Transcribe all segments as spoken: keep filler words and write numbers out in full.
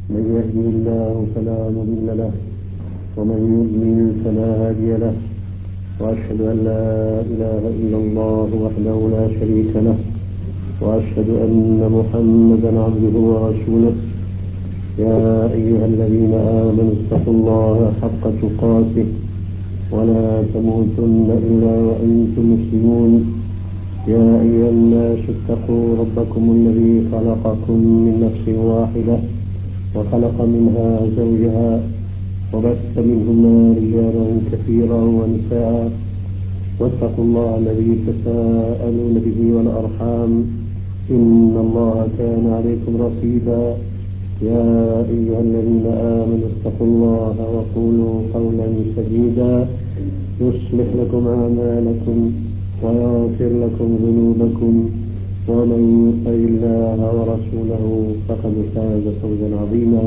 من يهدي الله فلا مضل له ومن يضلل فلا هادي له، وأشهد أن لا إله إلا الله وحده لا شريك له، وأشهد أن محمدا عبده ورسوله. يا أيها الذين آمنوا اتقوا الله حق تقاته ولا تموتن إلا وأنتم مسلمون. يا أيها الناس اتقوا ربكم الذي خلقكم من نفس واحدة وخلق منها زوجها وبث منهما رجالا كثيرا ونساء، واتقوا الله الذي تساءلون به والأرحام إن الله كان عليكم رقيبا. يا أيها الذين آمنوا اتقوا الله وقولوا قولا سديدا يصلح لكم أعمالكم ويغفر لكم ذنوبكم، ومن يطع الله ورسوله فقد فاز فوزا عظيما.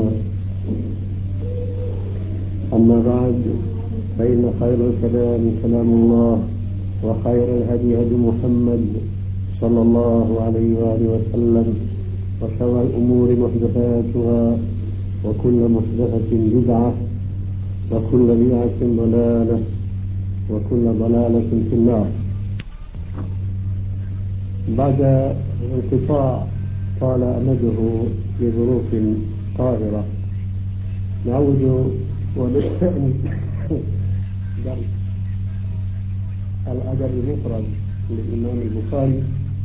أما بعد، فإن خير الكلام كلام الله، وخير الهدي هدي محمد صلى الله عليه وآله وسلم، وشر الأمور محدثاتها، وكل محدثة بدعة، وكل بدعة ضلالة، وكل ضلالة في النار. بعد انقطاع طال أمده لظروف قاهرة، نعود ونستأنف درس الأدب المفرد للإمام البخاري،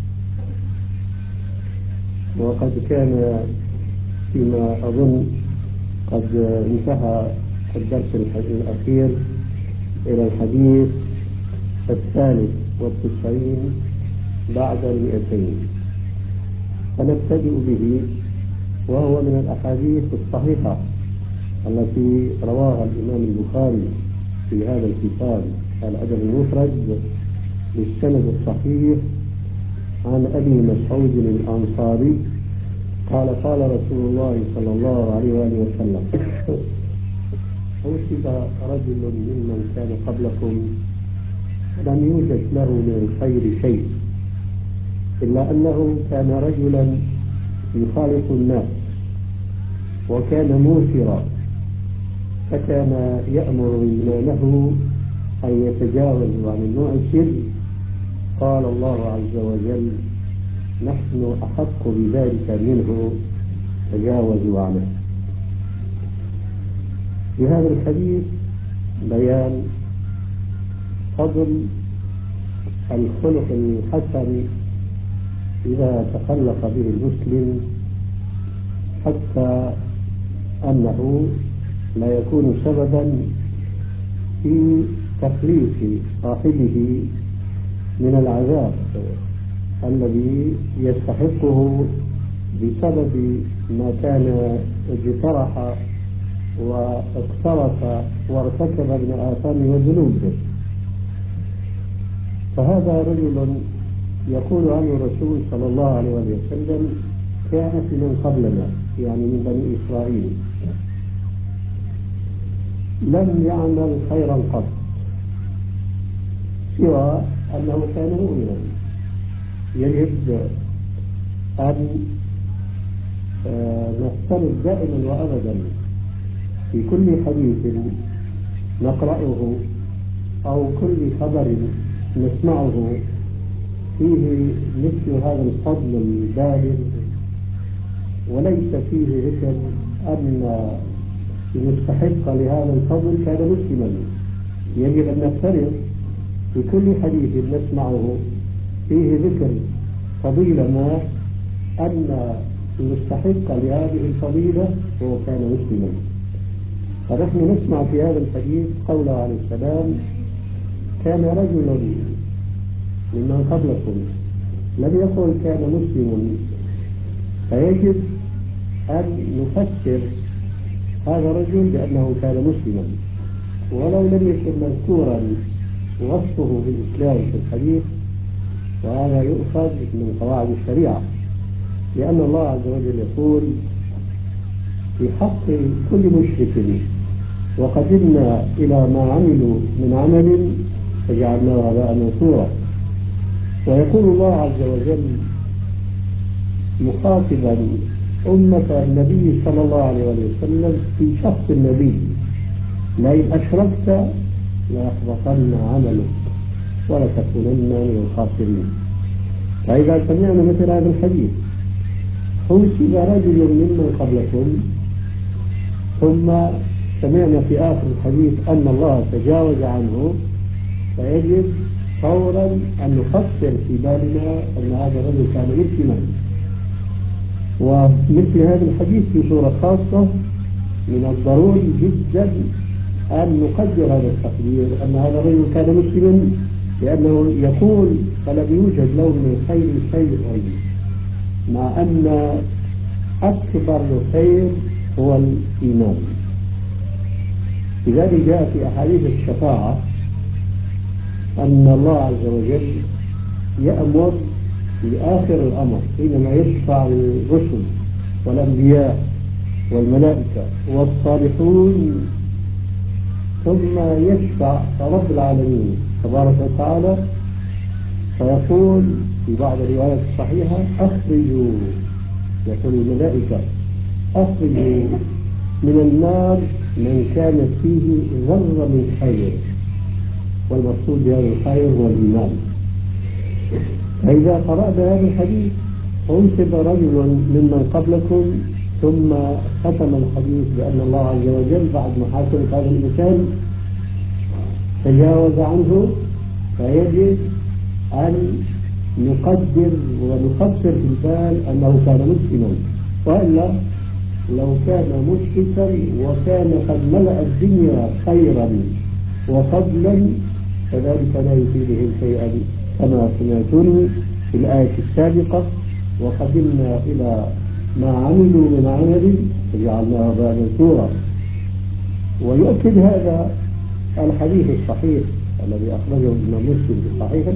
وقد كان فيما أظن قد انتهى الدرس الأخير إلى الحديث الثالث والتسعين بعد المئتين، فنبتدئ به، وهو من الأحاديث الصحيحة التي رواها الإمام البخاري في هذا الكتاب الأدب المفرد بالسند الصحيح عن أبي مسعود الأنصاري قال قال رسول الله صلى الله عليه وآله وسلم: أوشك رجل ممن كان قبلكم لم يوجد له من الخير شيء، إلا أنه كان رجلا يخالط الناس، وكان موسرا، فكان يأمر إيمانه أن يتجاوزوا عن المعسر. قال الله عز وجل: نحن أحق بذلك منه، تجاوزوا عنه. في هذا الحديث بيان فضل الخلق الحسن إذا تخلق به المسلم، حتى أنه لا يكون سببا في تخليص صاحبه من العذاب الذي يستحقه بسبب ما كان اجترح واقترف وارتكب من آثام وذنوب. فهذا رجل يقول عنه الرسول صلى الله عليه وسلم: كان في من قبلنا، يعني من بني إسرائيل، لم يعمل خيرا قط، سوى أنه كان مؤمنا. يجب أن نستند دائما وأبدا في كل حديث نقرأه أو كل خبر نسمعه فيه مثل هذا الفضل البالغ، وليس فيه ذكر أن المستحق لهذا الفضل كان مسلما. يجب أن نفترض في كل حديث نسمعه فيه ذكر فضيلة ما أن المستحق لهذه الفضيلة هو كان مسلما. فنحن نسمع في هذا الحديث قوله عليه السلام: كان رجل ممن قبلكم، لم يقل كان مسلم. فيجب أن نفسر هذا الرجل بأنه كان مسلما، ولو لم يكن مذكورا وصفه بالإسلام في الحديث. وهذا يؤخذ من قواعد الشريعة، لأن الله عز وجل يقول في حق كل مشرك: وقدمنا إلى ما عملوا من عمل فجعلناه هباء منثورا. ويقول الله عز وجل مخاطبا أمة النبي صلى الله عليه وسلم في شخص النبي: لئن أشركت ليحبطن عملك ولتكونن من الخاسرين. فإذا سمعنا مثل هذا الحديث: حوسب رجل ممن قبلكم، ثم سمعنا في آخر الحديث أن الله تجاوز عنه، فيجب فورا أن نفكر في بالنا أن هذا الرجل كان مسلما. ومثل هذا الحديث في صورة خاصة من الضروري جدا أن نقدر هذا التقدير أن هذا الرجل كان مسلما، لأنه يقول: فلم يوجد له من الخير شيء، مع أن أكبر الخير هو الإيمان. لذلك جاء في أحاديث الشفاعة أن الله عز وجل يأمر في آخر الأمر حينما يشفع الرسل والأنبياء والملائكة والصالحون، ثم يشفع رب العالمين تبارك وتعالى، فيقول في بعض الروايات الصحيحة: أخرجوا، يقول الملائكة: أخرجوا من النار من كانت فيه ذرة من خير، والمقصود بهذا الخير هو الإيمان. فإذا قرأت هذا الحديث: حوسب رجل ممن قبلكم، ثم ختم الحديث بأن الله عز وجل بعد محاسبة هذا الإنسان تجاوز عنه، فيجب أن نقدر ونفكر في البال أنه كان مسلما، وإلا لو كان مشركا وكان قد ملأ الدنيا خيرا وفضلا فذلك لا يفيده شيئا، كما سمعتني في الآية السابقة: وقدمنا إلى ما عملوا من عمل فجعلناه هباء منثورا. ويؤكد هذا الحديث الصحيح الذي أخرجه الإمام مسلم في صحيحه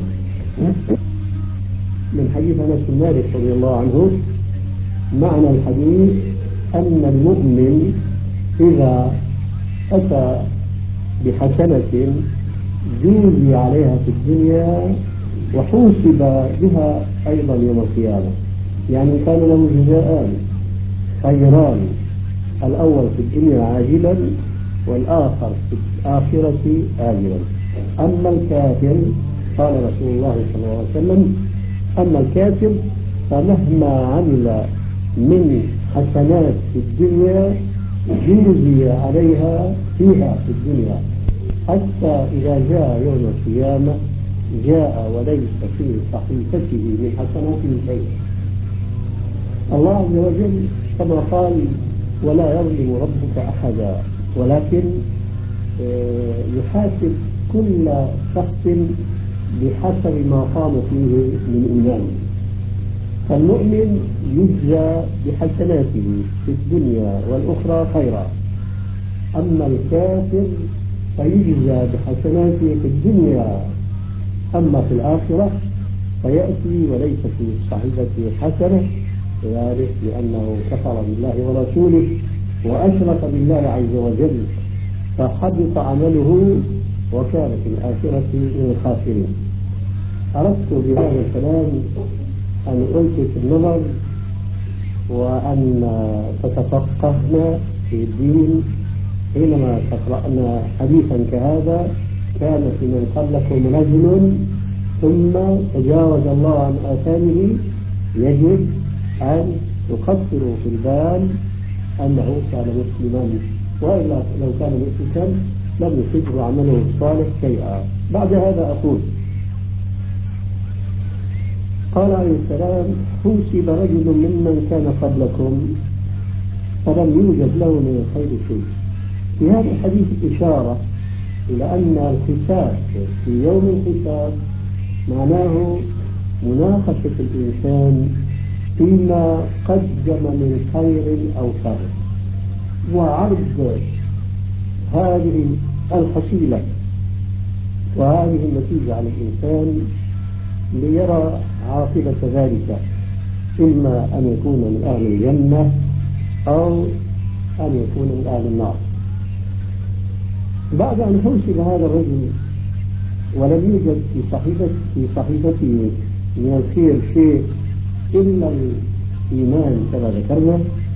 من حديث أنس بن مالك رضي الله عنه. معنى الحديث أن المؤمن إذا أتى بحسنة جوزي عليها في الدنيا وحوسب بها أيضا يوم القيامة، يعني كان له جزاءان خيران: الأول في الدنيا عاجلا، والآخر في الآخرة آجلا. أما الكافر، قال رسول الله صلى الله عليه وسلم: أما الكافر فمهما عمل من حسنات في الدنيا جوزي عليها فيها في الدنيا، حتى إذا جاء يوم القيامة جاء وليس في صحيفته من حسناته شيء. الله عز وجل كما قال: ولا يظلم ربك أحدا، ولكن يحاسب كل شخص بحسب ما قام فيه من إيمانه. فالمؤمن يجزى بحسناته في الدنيا والأخرى خيرا، أما الكافر فيجزى بحسناته في الدنيا، أما في الآخرة فيأتي وليس في صحيفته حسنة، ذلك لأنه كفر بالله ورسوله وأشرك بالله عز وجل، فحبط عمله وكان في الآخرة من الخاسرين. أردت بهذا الكلام أن ألفت النظر وأن تتفقهنا في الدين حينما تقرأنا حديثا كهذا: كان في من قبلكم رجل ثم تجاوز الله عن آثامه. يجب أن يخطروا في البال أنه كان مسلما، وإلا لو كان مشركا لم يفيده عمله الصالح شيئا. بعد هذا أقول: قال عليه السلام: حوسب رجل ممن كان قبلكم فلم يوجد له من الخير شيء. في هذا الحديث إشارة إلى أن الحساب في يوم الحساب معناه مناقشة الإنسان فيما قدم من خير أو شر، وعرض هذه الحصيلة وهذه النتيجة على الإنسان ليرى عاقبة ذلك، إما أن يكون من أهل الجنة أو أن يكون من أهل النار. بعد أن حوسب هذا الرجل ولم يوجد في صحيفته في صحيفته من الخير شيء إلا الإيمان كما ذكرنا،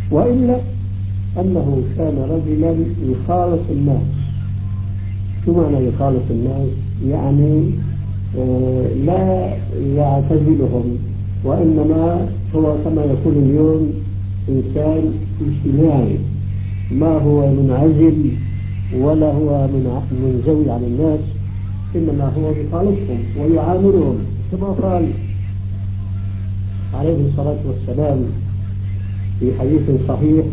وإلا أنه كان رجلا يخالط الناس. شو معنى يخالط الناس؟ يعني آه لا يعتزلهم، وإنما هو كما يقول اليوم إنسان اجتماعي، ما هو منعزل ولا هو منزوي عن الناس، إنما هو يخالطهم ويعاملهم كما قال عليه الصلاة والسلام في حديث صحيح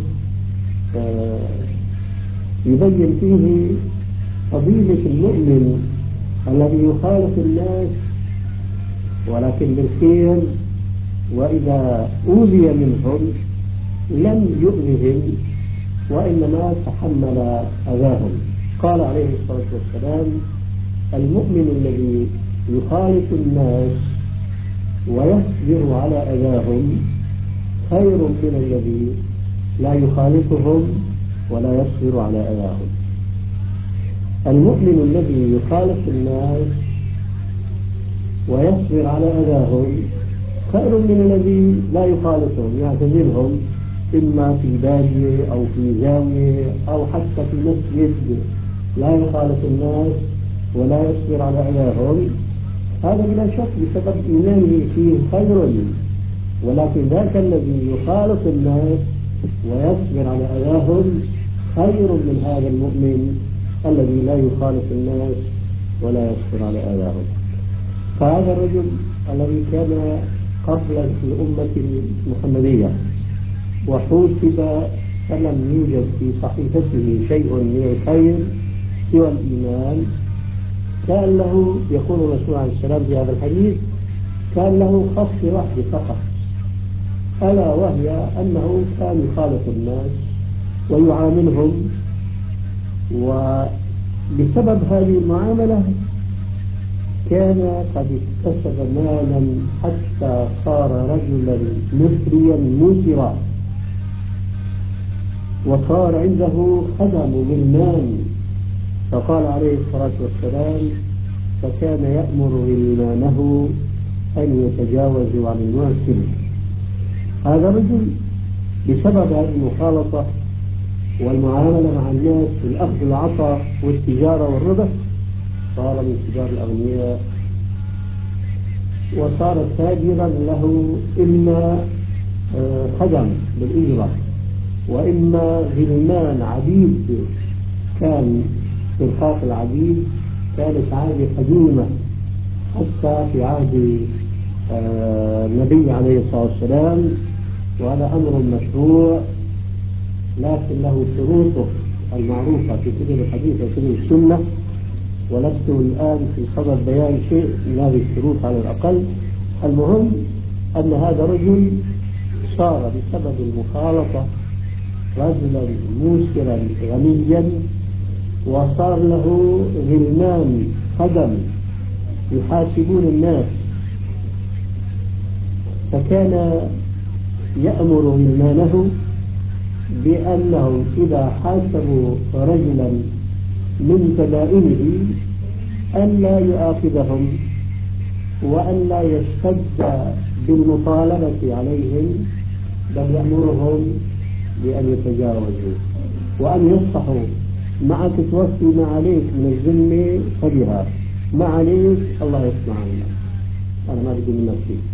يبين فيه فضيلة المؤمن الذي يخالط الناس ولكن بالخير، وإذا أوذي منهم لم يؤذهم وإنما تحمل أذاهم. قال عليه الصلاة والسلام: المؤمن الذي يخالط الناس ويصبر على أذاهم خير من الذي لا يخالطهم ولا يصبر على أذاهم. المؤمن الذي يخالط الناس ويصبر على أذاهم خير من الذي لا يخالطهم، يعتزلهم إما في بادية أو في زاوية أو حتى في مسجد، لا يخالط الناس ولا يصبر على أذاهم. هذا بلا شك بسبب إيمانه فيه خير، ولكن ذاك الذي يخالط الناس ويصبر على أذاهم خير من هذا المؤمن الذي لا يخالط الناس ولا يصبر على أذاهم. فهذا الرجل الذي كان قبل الأمة المحمدية وحوسب فلم يوجد في صحيفته شيء من الخير سوى الإيمان، كان له، يقول الرسول عليه السلام في هذا الحديث، كان له خصلة واحدة فقط، ألا وهي أنه كان يخالط الناس ويعاملهم، وبسبب هذه المعاملة كان قد اكتسب مالا حتى صار رجلا مثريا موسرا، وصار عنده خدم غلمان. فقال عليه الصلاة والسلام: فكان يأمر غلمانه أن يتجاوزوا عن المعسر. هذا الرجل بسبب هذه المخالطة والمعاملة مع الناس والأخذ والعطاء والتجارة والربح صار من كبار الأغنياء، وصار تاجرا له إما خدم بالإجرة وإما غلمان عبيد. كان إرقاق العبيد كانت عادة قديمة حتى في عهد النبي عليه الصلاة والسلام، وهذا أمر مشروع لكن له شروطه المعروفة في كتب الحديث وكتب السنة، ولست الآن في صدد بيان شيء من هذه الشروط على الأقل. المهم أن هذا الرجل صار بسبب المخالطة رجلا موسرا غنيا، وصار له غلمان خدم يحاسبون الناس، فكان يأمر غلمانه بأنهم إذا حاسبوا رجلا من زبائنه أن لا يؤاخذهم وأن لا يشتد بالمطالبة عليهم، بل يأمرهم بأن يتجاوزوا وأن يصفحوا. معك توفي ما عليك من الذمة فبها، ما عليك الله يصنع عنك، أنا ما بدي منك شيء.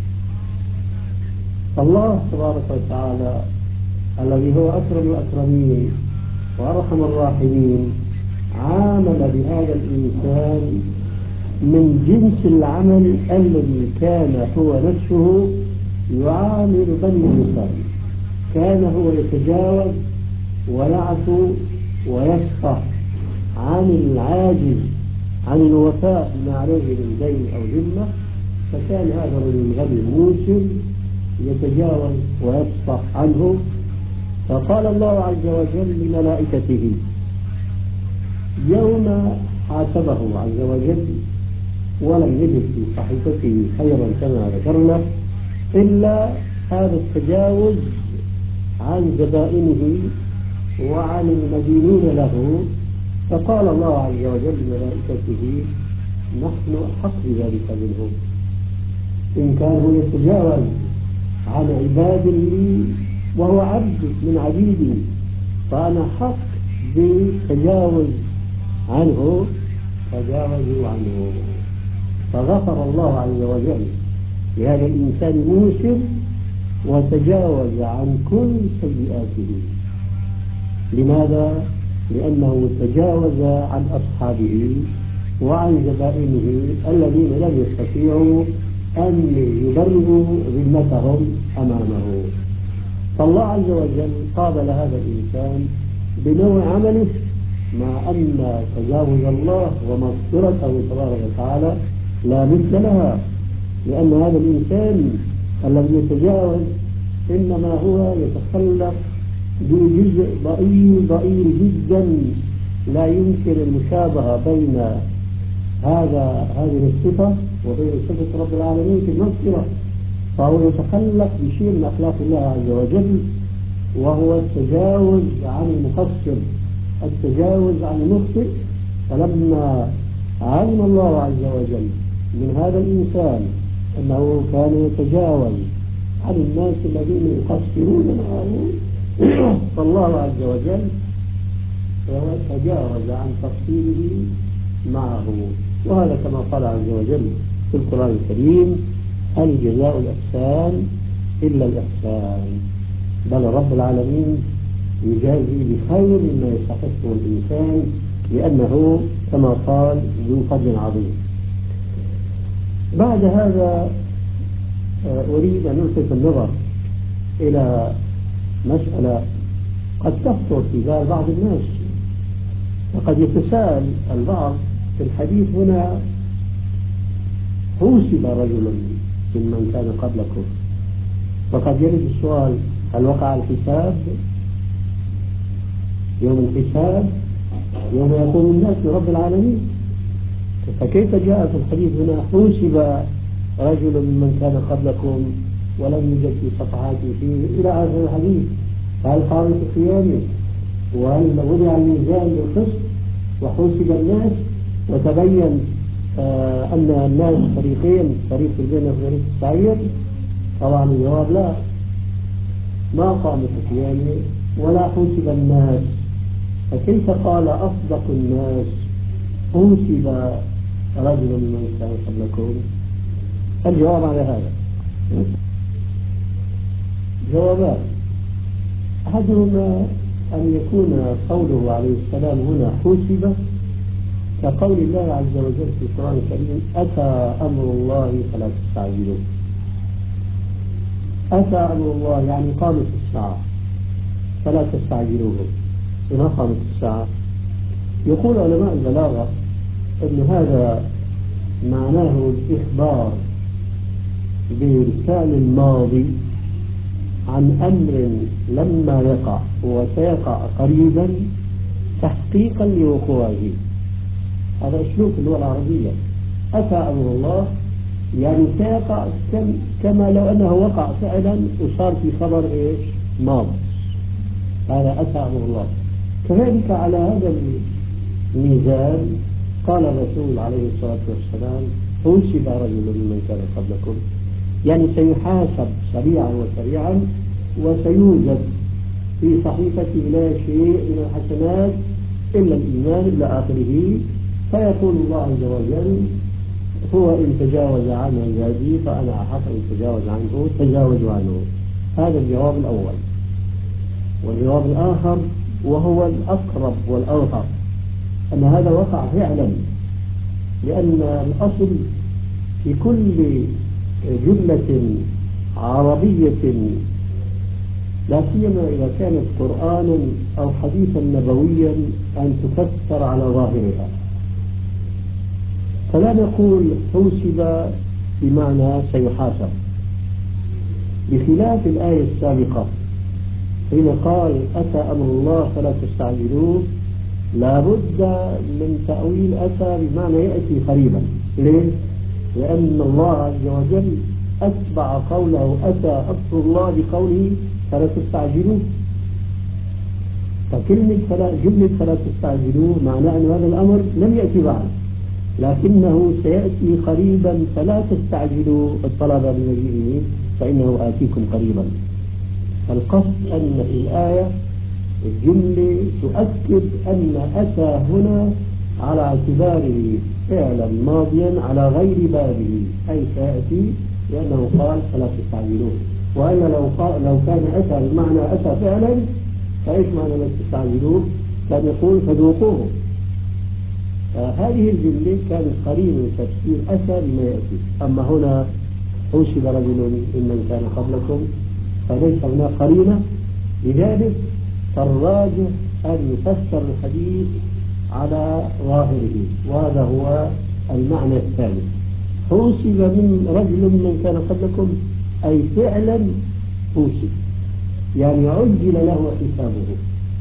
الله تبارك وتعالى الذي هو أكرم الأكرمين وأرحم الراحمين عامل بهذا الإنسان من جنس العمل الذي كان هو نفسه يعامل بني الإنسان. كان هو يتجاوز ويعفو ويصفح عن العاجز عن الوفاء بما عليه من دين أو ذمة، فكان هذا الرجل الغني الموسر يتجاوز ويصفح عنه. فقال الله عز وجل لملائكته يوم حاسبه عز وجل ولم يجد في صحيفته خيرا كما ذكرنا إلا هذا التجاوز عن زبائنه وعن المدينين له، فقال الله عز وجل لملائكته نحن أحق بذلك منهم. إن كان هو يتجاوز عن عباد لي وهو عبد من عبيدي، فأنا حق بتجاوز عنه، تجاوزوا عنه. فغفر الله عز وجل لهذا الإنسان الموسر وتجاوز عن كل سيئاته. لماذا؟ لأنه تجاوز عن أصحابه وعن زبائنه الذين لم يستطيعوا أن يبرروا ذمتهم أمامه. فالله عز وجل قابل هذا الإنسان بنوع عمله، مع أن تجاوز الله ومغفرته تبارك وتعالى لا مثل لها، لأن هذا الإنسان الذي يتجاوز إنما هو يتخلق بجزء ضئيل ضئيل جدا، لا يمكن المشابهة بين هذا هذه الصفة وبين صفة رب العالمين في المغفرة. فهو يتخلق بشيء من أخلاق الله عز وجل، وهو التجاوز عن المقصر، التجاوز عن المخطئ. فلما علم الله عز وجل من هذا الإنسان أنه كان يتجاوز عن الناس الذين يقصرون معه، فالله عز وجل تجاوز عن تقصيره معه. وهذا كما قال عز وجل في القرآن الكريم: هل جزاء الإحسان إلا الإحسان. بل رب العالمين يجازي بخير مما يستحقه الإنسان، لأنه كما قال ذو فضل عظيم. بعد هذا أريد أن ألفت النظر إلى مسألة قد تخطر في بال بعض الناس. وقد يتساءل البعض في الحديث هنا: حوسب رجل ممن كان قبلكم. وقد يرد السؤال: هل وقع الحساب يوم الحساب يوم يقوم الناس برب العالمين؟ فكيف جاء في الحديث هنا حوسب رجل ممن كان قبلكم ولم يوجد في صفحاته فيه إلى آخر الحديث؟ هل قامت قيامه؟ وهل وضع الميزان بالقسط وحوسب الناس وتبين آه أن الناس فريقين، فريق في الجنة وفريق في السعير؟ طبعا الجواب لا، ما قامت قيامه ولا حوسب الناس. فكيف قال أصدق الناس حوسب رجل من كان قبلكم؟ الجواب على هذا جوابان: أحدهما أن يكون قوله عليه السلام هنا حوسب كقول الله عز وجل في القرآن الكريم: أتى أمر الله فلا تستعجلوه. أتى أمر الله يعني قامت الساعة فلا تستعجلوه. لما قامت الساعة؟ يقول علماء البلاغة أن هذا معناه الإخبار بالفعل الماضي عن أمر لما يقع وسيقع قريبا تحقيقا لوقوعه. هذا أسلوب اللغة العربية. أتى أمر الله يعني سيقع كما لو أنه وقع فعلا وصار في خبر إيش ماض. هذا أتى أمر الله. كذلك على هذا الميزان قال الرسول عليه الصلاة والسلام: حوسب رجل ممن كان قبلكم، يعني سيحاسب سريعا وسريعا وسيوجد في صحيفته لا شيء من الحسنات إلا الإيمان إلى آخره. فيقول الله عز وجل: هو إن تجاوز عنه عبادي فأنا أحق إن تجاوز عنه تجاوزوا عنه. هذا الجواب الأول. والجواب الآخر وهو الأقرب والأظهر أن هذا وقع فعلا، لأن الأصل في كل جملة عربية لا سيما إذا كانت قرآنا أو حديثا نبويا أن تفسر على ظاهرها. فلا نقول حوسب بمعنى سيحاسب، بخلاف الآية السابقة حين قال: أتى أمر الله فلا تستعجلوه. لا بد من تأويل أتى بمعنى يأتي قريبا. ليه؟ لأن الله عز وجل أتبع قوله أتى أمر الله بقوله فلا تستعجلوه. فكلمة فلا جملة فلا تستعجلوه معناه أن هذا الأمر لم يأتي بعد، لكنه سيأتي قريبا. فلا تستعجلوا الطلب بمجيئه فإنه آتيكم قريبا. القصد أن في الآية الجملة تؤكد أن أتى هنا على اعتباره فعلا ماضيا على غير بابه، أي سيأتي، لأنه قال فلا تستعجلوه. وأن لو قال لو كان أتى بمعنى أتى فعلا فإيش معنى لا تستعجلوه؟ كان يقول فذوقوه. فهذه الجملة كانت قريبة لتفسير أتى بما يأتي. أما هنا حوسب رجل ممن كان قبلكم فليس هناك قرينة، لذلك فالراجح أن يفسر الحديث على ظاهره، وهذا هو المعنى الثاني. حوسب من رجل من كان قبلكم أي فعلا حوسب، يعني عجل له حسابه.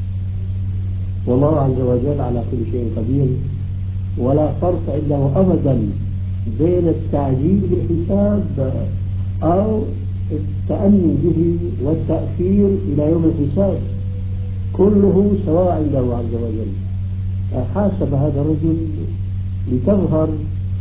والله عز وجل على كل شيء قدير، ولا فرق عنده أبدا بين التعجيل بالحساب أو التأني به والتأخير إلى يوم الحساب، كله سواء عنده عز وجل. حاسب هذا الرجل لتظهر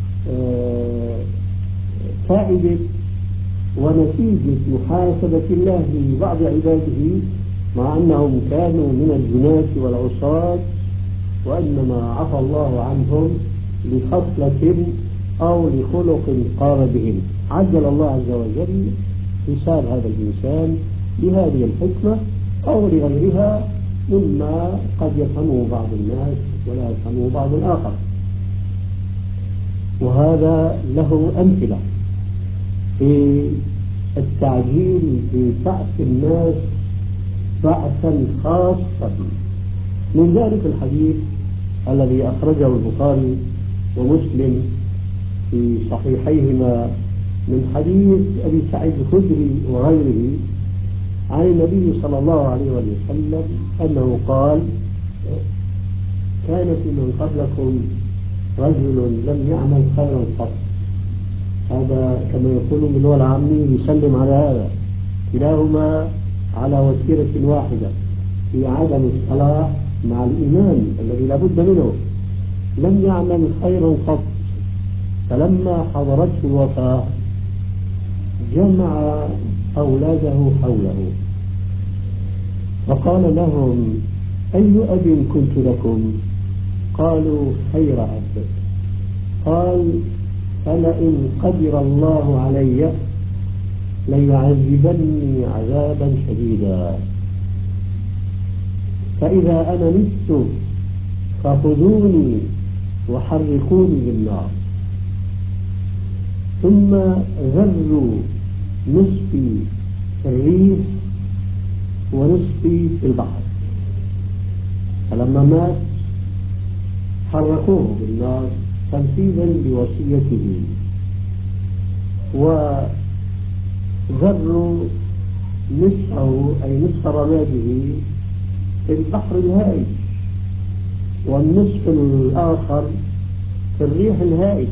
فائدة ونتيجة محاسبة الله لبعض عباده، مع أنهم كانوا من الجناة والعصاة، وإنما عفى الله عنهم لخصلة أو لخلق قام بهم. عجل الله عز وجل حساب هذا الإنسان بهذه الحكمة أو لغيرها مما قد يفهمه بعض الناس ولا يفهمه بعض الآخر. وهذا له أمثلة في التعجيل ببعث الناس بعثا خاصا. من ذلك الحديث الذي أخرجه البخاري ومسلم في صحيحيهما من حديث أبي سعيد الخدري وغيره عن النبي صلى الله عليه وسلم أنه قال: كان في من قبلكم رجل لم يعمل خيرا قط. هذا كما يقولون باللغة العامية يسلم على هذا، كلاهما على وتيرة واحدة في عدم الصلاح مع الإيمان الذي لا بد منه. لم يعمل خيرا قط، فلما حضرته الوفاة جمع أولاده حوله فقال لهم: أي أب كنت لكم؟ قالوا: خير أب. قال: فلئن قدر الله علي ليعذبني عذابا شديدا، فإذا أنا مت فخذوني وحرقوني بالنار، ثم ذروا نصفي في الريح ونصفي في البحر. فلما مات حرقوه بالنار تنفيذا لوصيته، وذروا نصفه أي نصف رماده في البحر الهائج، والنصف الآخر في الريح الهائج.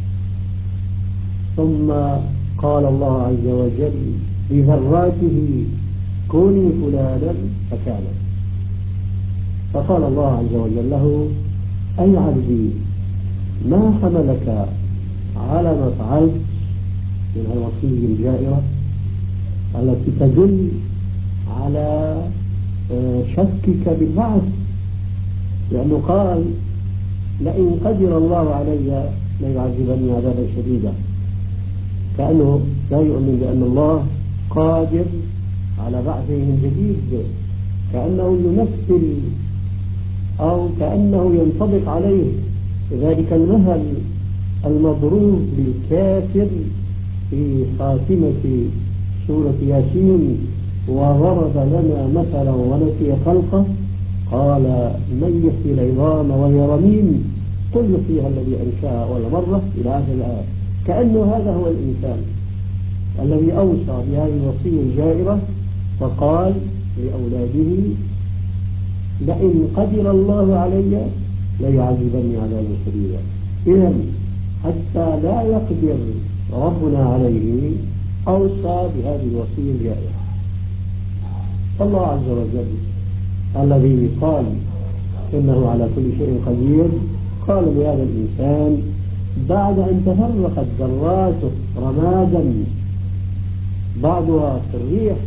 ثم قال الله عز وجل بذراته: كوني فلانا فكانت. فقال الله عز وجل له: أي عبدي، ما حملك على ما فعلت من الوصية الجائرة التي تدل على شكك بالبعث؟ لأنه قال: لئن قدر الله علي ليعذبني عذابا شديدا، كأنه لا يؤمن بأن الله قادر على بعثه من جديد، كأنه يمثل أو كأنه ينطبق عليه ذلك المثل المضروب للكافر في خاتمة سورة ياسين: وضرب لنا مثلا ونسي خلقه قال: من يحيي العظام وهي رميم قل يحييها الذي أنشأها أول مرة إلى آخر الآية. كأنه هذا هو الإنسان الذي أوصى بهذه الوصية الجائرة، فقال لأولاده: لئن قدر الله علي ليعذبني عذابا شديدا. إذن حتى لا يقدر ربنا عليه أوصى بهذه الوصية الجائرة. الله عز وجل الذي قال إنه على كل شيء قدير قال لهذا الإنسان بعد أن تفرقت ذراته رمادا بعضها في الريح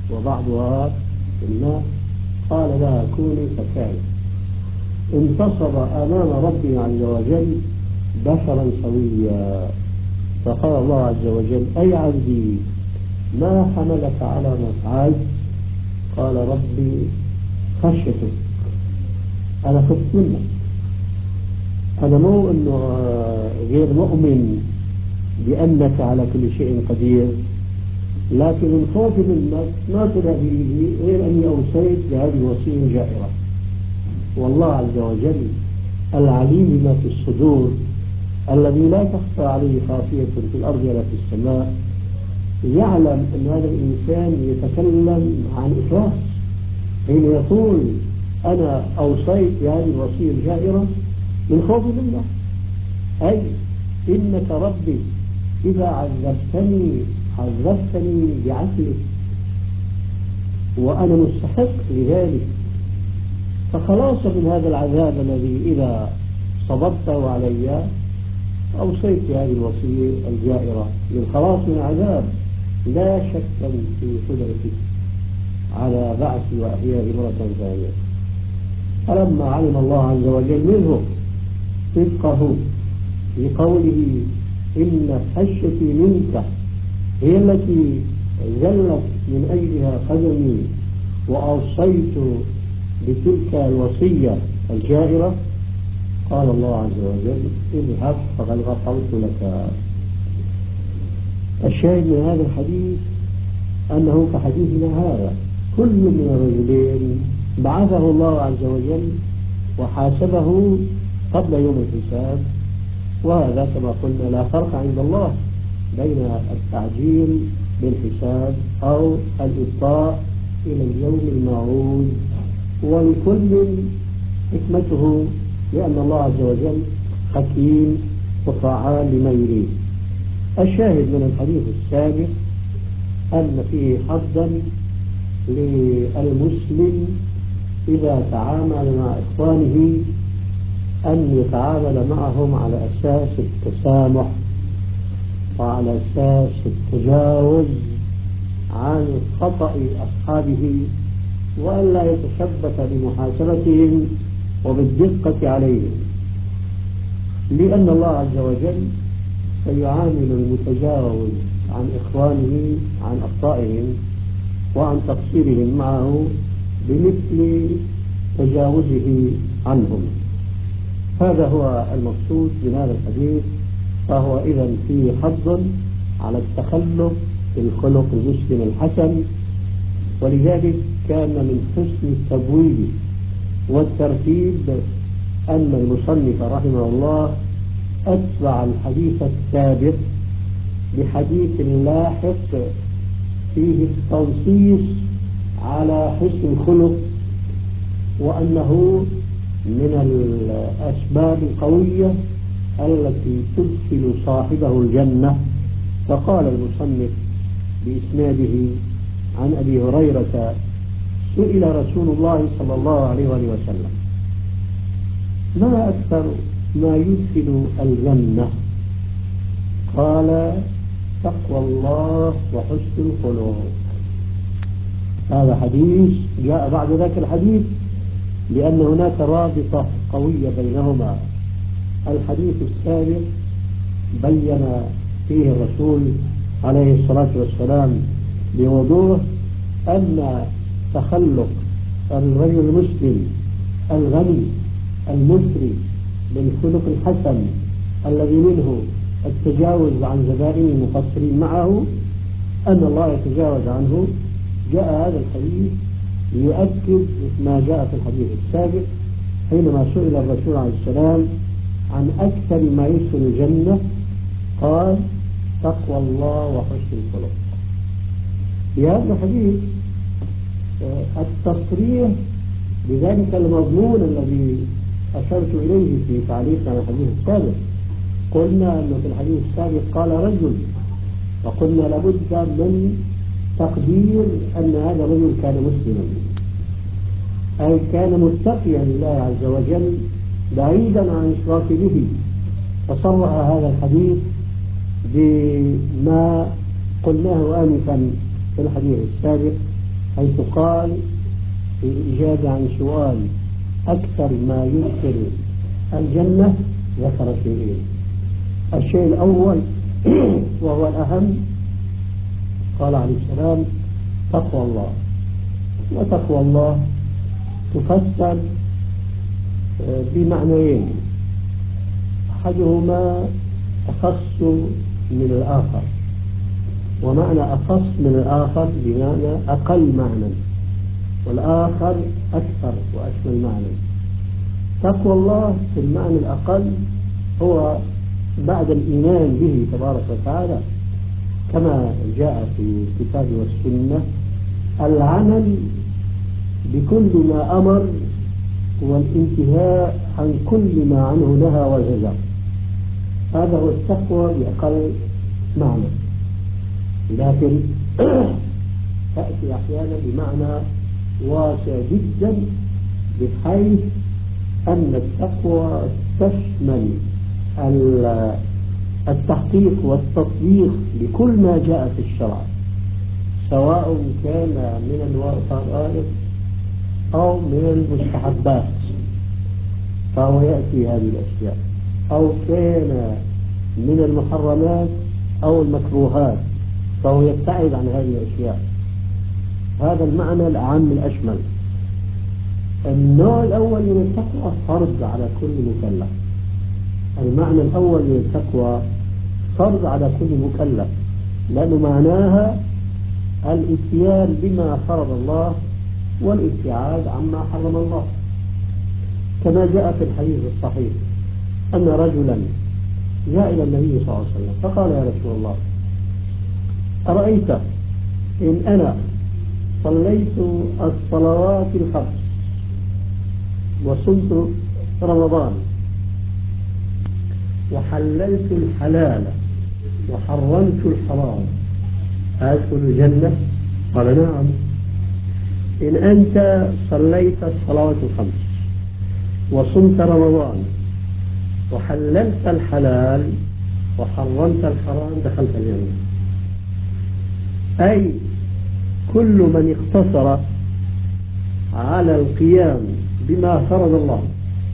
وبعضها في الماء، قال لها كوني فكانت، انتصب أمام ربي عز وجل بشرا سويا. فقال الله عز وجل: أي عبدي ما حملك على ما فعلت؟ قال: ربي خشيتك، أنا خفت منك، أنا مو أنه غير مؤمن بأنك على كل شيء قدير، لكن من خوفي منك ما طلع بي غير أني أوصيت بهذه الوصية الجائرة. والله عز وجل العليم بما في الصدور، الذي لا تخفى عليه خافية في الأرض ولا في السماء، يعلم أن هذا الإنسان يتكلم عن إخلاص حين يقول: أنا أوصيت بهذه الوصية الجائرة من خوف منه، أي إنك ربي إذا عذبتني عذبتني بعدلك وأنا مستحق لذلك، فخلاص من هذا العذاب الذي إذا صببته علي أوصيت بهذه الوصية الجائرة للخلاص من العذاب، لا شك في قدرتي على بعثي وإحيائي مرة ثانية. فلما علم الله عز وجل منه صدقه في قوله: إن خشيتي منك هي التي زلت من أجلها قدمي وأوصيت بتلك الوصية الجائرة، قال الله عز وجل: اذهب فقد غفرت لك. الشاهد من هذا الحديث أنه كحديثنا هذا كل من الرجلين بعثه الله عز وجل وحاسبه قبل يوم الحساب، وهذا كما قلنا لا فرق عند الله بين التعجيل بالحساب أو الإبطاء إلى اليوم الموعود، ولكل حكمته، لأن الله عز وجل حكيم وفعال لما يريد. الشاهد من الحديث السابق أن فيه حظا للمسلم إذا تعامل مع إخوانه أن يتعامل معهم على أساس التسامح وعلى أساس التجاوز عن خطأ أصحابه، وألا يتشبث بمحاسبتهم وبالدقة عليهم، لأن الله عز وجل سيعامل المتجاوز عن إخوانه عن أخطائهم وعن تقصيرهم معه بمثل تجاوزه عنهم. هذا هو المقصود من هذا الحديث. فهو إذن فيه حظ على التخلق بالخلق المسلم الحسن، ولذلك كان من حسن التبويب والترتيب أن المصنف رحمه الله أتبع الحديث السابق بحديث لاحق فيه التنصيص على حسن الخلق، وأنه من الأسباب القوية التي تدخل صاحبه الجنة. فقال المصنف بإسناده عن أبي هريرة: سئل رسول الله صلى الله عليه وسلم: ما أكثر ما يدخل الجنة؟ قال: تقوى الله وحسن الخلق. هذا حديث جاء بعد ذاك الحديث لأن هناك رابطة قوية بينهما. الحديث السابق بين فيه الرسول عليه الصلاة والسلام بوضوح أن تخلق الرجل المسلم الغني المثري بالخلق الحسن الذي منه التجاوز عن زبائن المقصرين معه أن الله يتجاوز عنه. جاء هذا الحديث ليؤكد ما جاء في الحديث السابق حينما سئل الرسول عليه السلام عن أكثر ما يدخل الجنة قال: تقوى الله وحسن الخلق. في هذا الحديث التصريح بذلك المضمون الذي أشرت إليه في تعليق على الحديث السابق. قلنا أنه في الحديث السابق قال رجل، وقلنا لابد من تقدير أن هذا الرجل كان مسلما، أي كان متقيا لله عز وجل بعيدا عن الإشراك به. فصرح هذا الحديث بما قلناه آنفا في الحديث السابق حيث قال في الإجابة عن سؤال أكثر ما يدخل الجنة ذكر شيئين. الشيء الأول وهو الأهم قال عليه السلام تقوى الله. وتقوى الله تفسر بمعنيين، أحدهما أخص من الآخر، ومعنى أخص من الآخر بمعنى أقل معنى، والآخر أكثر وأشمل معنى. تقوى الله في المعنى الأقل هو بعد الإيمان به تبارك وتعالى كما جاء في الكتاب والسنة العمل بكل ما أمر والانتهاء عن كل ما عنه نهى وزجر. هذا هو التقوى بأقل معنى، لكن تأتي أحيانا بمعنى واسع جدا بحيث أن التقوى تشمل التحقيق والتطبيق لكل ما جاء في الشرع، سواء كان من الفرائض أو من المستحبات فهو يأتي هذه الأشياء، أو كان من المحرمات أو المكروهات فهو يبتعد عن هذه الأشياء. هذا المعنى الأعم الأشمل. النوع الأول من التقوى فرض على كل مكلف. المعنى الأول من التقوى فرض على كل مكلف، لأنه معناها الاتيان بما فرض الله والابتعاد عما حرم الله، كما جاء في الحديث الصحيح أن رجلا جاء إلى النبي صلى الله عليه وسلم فقال يا رسول الله أرأيت إن أنا صليت الصلوات الخمس وصمت رمضان وحللت الحلال وحرمت الحرام أدخل الجنة؟ قال نعم. إن أنت صليت الصلوات الخمس وصمت رمضان وحللت الحلال وحرمت الحرام دخلت الجنة. أي كل من اقتصر على القيام بما فرض الله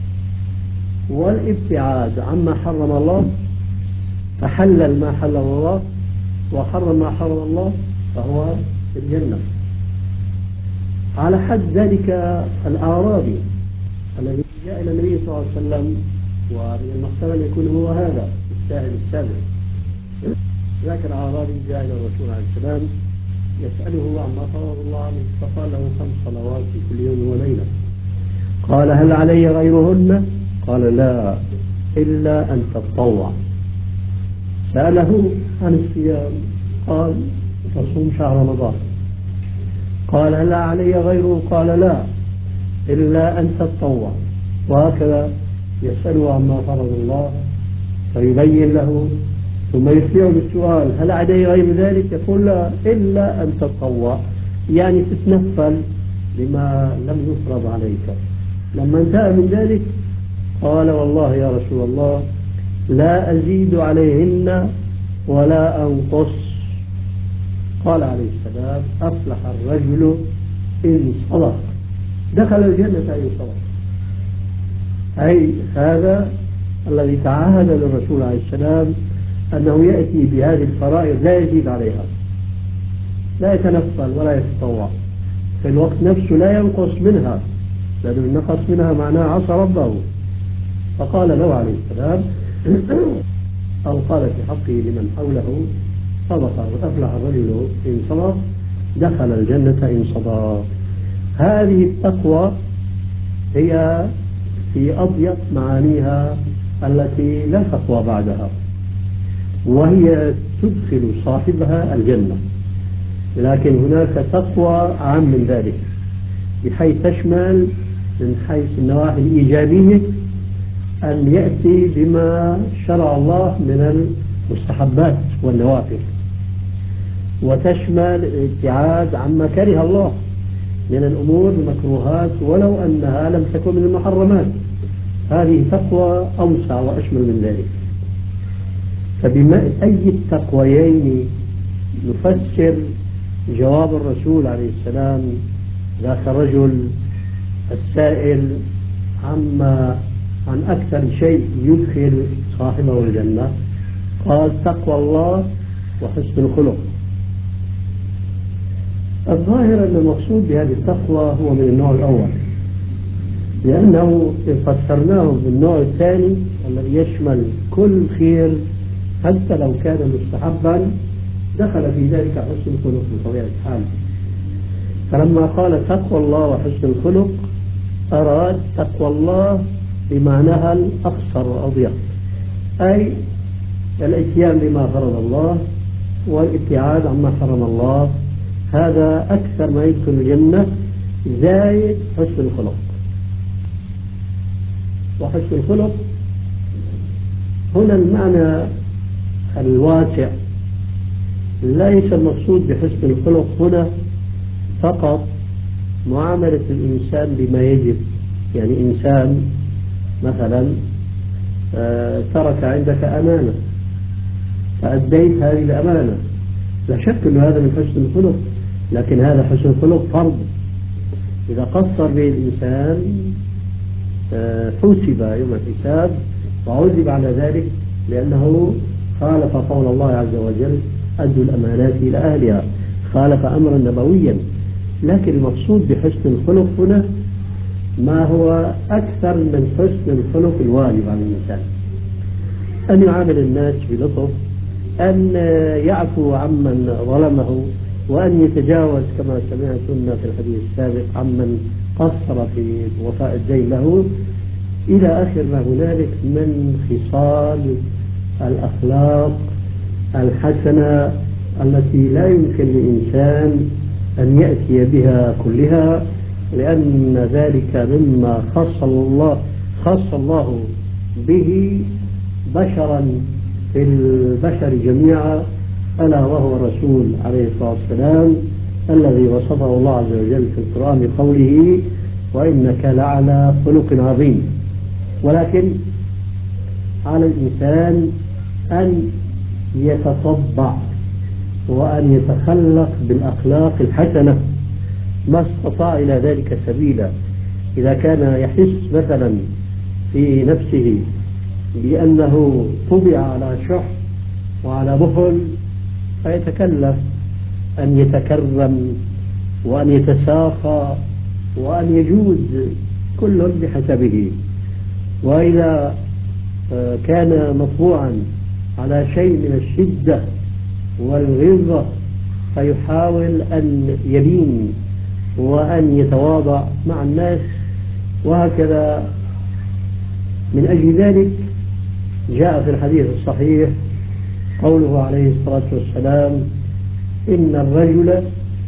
والابتعاد عما حرم الله، فحلل ما حلل الله وحرم ما حرم الله، فهو في الجنة. على حد ذلك الأعرابي الذي جاء إلى النبي صلى الله عليه وسلم، ومن المحتمل يكون هو هذا السائل السابق. ذاك الأعرابي جاء إلى الرسول عليه السلام يسأله عما فرض الله عليه، فقال له خمس صلوات في كل يوم وليلة. قال هل علي غيرهن؟ قال لا إلا أن تتطوع. سأله عن الصيام قال تصوم شهر رمضان. قال هل علي غيره؟ قال لا إلا أن تتطوع. وهكذا يسأله عما فرض الله فيبين له، ثم يسأله بالسؤال هل علي غير ذلك؟ يقول لا إلا أن تتطوع، يعني تتنفل لما لم يفرض عليك. لما انتهى من ذلك قال والله يا رسول الله لا أزيد عليهن ولا أنقص. قال عليه السلام أفلح الرجل إن صدق، دخل الجنة إن صدق. أي هذا الذي تعهد للرسول عليه السلام أنه يأتي بهذه الفرائض لا يزيد عليها، لا يتنفل ولا يتطوع، في الوقت نفسه لا ينقص منها، لأنه النقص منها معناه عصى ربه. فقال له عليه السلام أو قال في حقه لمن حوله صدق وأفلح الرجل إن صدق دخل الجنة إن صدق. هذه التقوى هي في أضيق معانيها التي لا تقوى بعدها، وهي تدخل صاحبها الجنة. لكن هناك تقوى أعم من ذلك بحيث تشمل من حيث النواحي الإيجابية أن يأتي بما شرع الله من المستحبات والنوافل، وتشمل الابتعاد عما كره الله من الأمور المكروهات ولو أنها لم تكن من المحرمات. هذه تقوى أوسع وأشمل من ذلك. فبما أي التقويين نفسر جواب الرسول عليه السلام ذاك الرجل السائل عما عن أكثر شيء يدخل صاحبه الجنة، قال تقوى الله وحسن الخلق. الظاهر أن المقصود بهذه التقوى هو من النوع الأول، لأنه إن فسرناه بالنوع الثاني الذي يشمل كل خير حتى لو كان مستحبا دخل في ذلك حسن الخلق بطبيعة الحال. فلما قال تقوى الله وحسن الخلق أراد تقوى الله بمعناها الأقصر والأضيق، أي الاتيان بما فرض الله والابتعاد عما حرم الله، هذا أكثر ما يدخل الجنة زايد حسن الخلق. وحسن الخلق هنا المعنى الواسع، ليس المقصود بحسن الخلق هنا فقط معاملة الإنسان بما يجب. يعني إنسان مثلا ترك عندك أمانة فأديت هذه الأمانة، لا شك أن هذا من حسن الخلق، لكن هذا حسن الخلق فرض. إذا قصر به الإنسان حوسب يوم الحساب وعذب على ذلك لأنه خالف قول الله عز وجل أدوا الأمانات إلى أهلها، خالف أمرا نبويا. لكن المقصود بحسن الخلق هنا ما هو أكثر من حسن الخلق الواجب على الإنسان، أن يعامل الناس بلطف، أن يعفو عمن ظلمه، وأن يتجاوز كما سمعتم في الحديث السابق عمن قصر في وفاء الدين له، إلى آخر ما هنالك من خصال الأخلاق الحسنة التي لا يمكن للإنسان أن يأتي بها كلها، لأن ذلك مما خص الله خص الله به بشرا في البشر جميعا، ألا وهو الرسول عليه الصلاة والسلام الذي وصفه الله عز وجل في القرآن بقوله وإنك لعلى خلق عظيم. ولكن على الإنسان أن يتطبع وأن يتخلق بالأخلاق الحسنة ما استطاع إلى ذلك سبيلا. إذا كان يحس مثلا في نفسه بأنه طبع على شح وعلى بخل فيتكلف أن يتكرم وأن يتساخى وأن يجود كل بحسبه. وإذا كان مطبوعا على شيء من الشدة والغلظة فيحاول أن يلين وأن يتواضع مع الناس، وهكذا. من أجل ذلك جاء في الحديث الصحيح قوله عليه الصلاة والسلام إن الرجل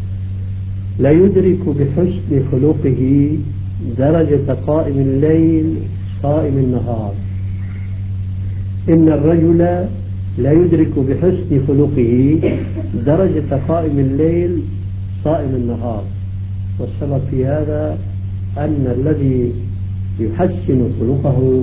لا يدرك بحسن خلقه درجة قائم الليل صائم النهار. إن الرجل لا يدرك بحسن خلقه درجة قائم الليل صائم النهار. والسبب في هذا أن الذي يحسن خلقه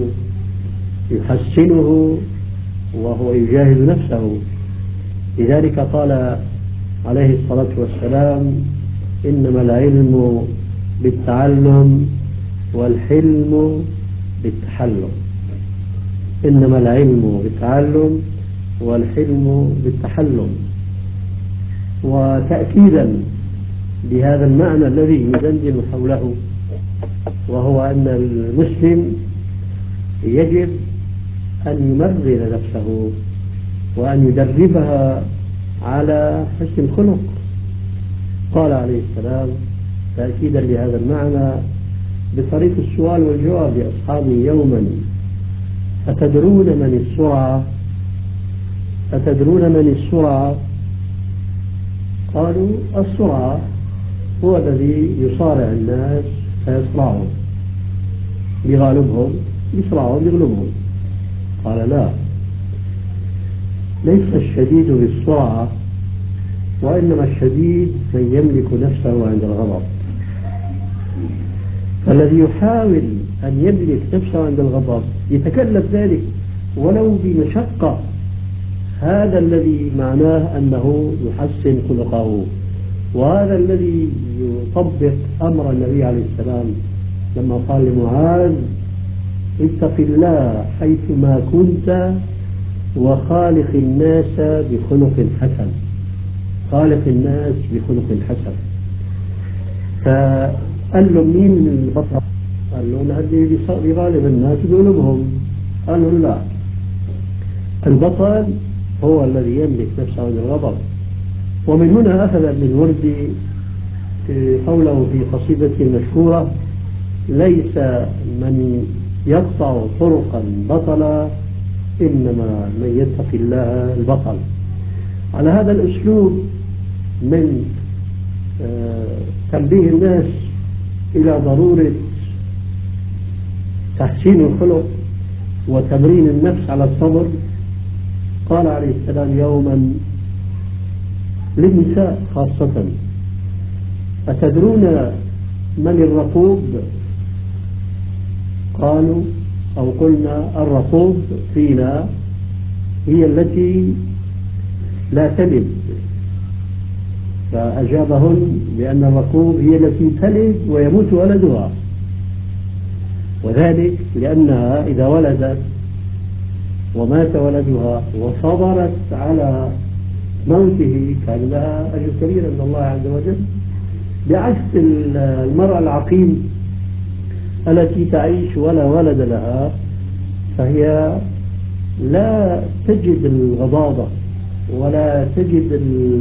يحسنه وهو يجاهد نفسه. لذلك قال عليه الصلاة والسلام إنما العلم بالتعلم والحلم بالتحلم. إنما العلم بالتعلم والحلم بالتحلم. وتأكيدا بهذا المعنى الذي يدندن حوله، وهو أن المسلم يجب أن يمرن نفسه وأن يدربها على حسن الخلق. قال عليه السلام تأكيدا لهذا المعنى بطريق السؤال والجواب لأصحابه يوما أتدرون من السرعة أتدرون من السرعة قالوا السرعة هو الذي يصارع الناس فيصرعهم، يغالبهم يصرعهم يغلبهم. قال لا، ليس الشديد بالسرعة، وإنما الشديد من يملك نفسه عند الغضب. فالذي يحاول أن يملك نفسه عند الغضب يتكلف ذلك ولو بمشقة، هذا الذي معناه أنه يحسن خلقه وهذا الذي يطبق أمر النبي عليه السلام لما قال لمعاذ اتق الله حيثما كنت وخالق الناس بخلق حسن. خالق الناس بخلق حسن. فقال له مين البطل؟ قال له الذي بغالب الناس بقلوبهم. قال له لا، البطل هو الذي يملك نفسه عن الغضب. ومن هنا أخذ ابن الوردي قوله في قصيدته المشهورة ليس من يقطع طرقا بطلا إنما من يتقي الله البطل. على هذا الأسلوب من تنبيه الناس إلى ضرورة تحسين الخلق وتمرين النفس على الصبر قال عليه السلام يوما للنساء خاصة أتدرون من الرقوب؟ قالوا أو قلنا الرقوب فينا هي التي لا تلد، فأجابهن بأن الرقوب هي التي تلد ويموت ولدها، وذلك لأنها إذا ولدت ومات ولدها وصبرت على موته كان لها أجر كبير من الله عز وجل، بعكس المرأة العقيم التي تعيش ولا ولد لها فهي لا تجد الغضاضة ولا تجد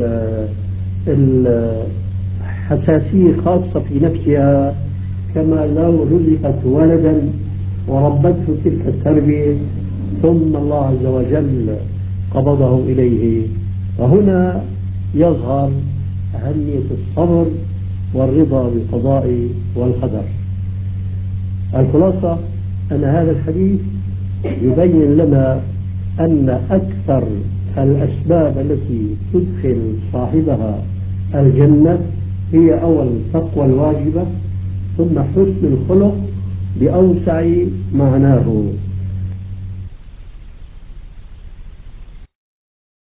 الحساسية خاصة في نفسها كما لو رزقت ولدا وربته تلك التربية ثم الله عز وجل قبضه إليه. وهنا يظهر أهمية الصبر والرضا بالقضاء والقدر. الخلاصة أن هذا الحديث يبين لنا أن أكثر الأسباب التي تدخل صاحبها الجنة هي أول التقوى الواجبة ثم حسن الخلق بأوسع معناه.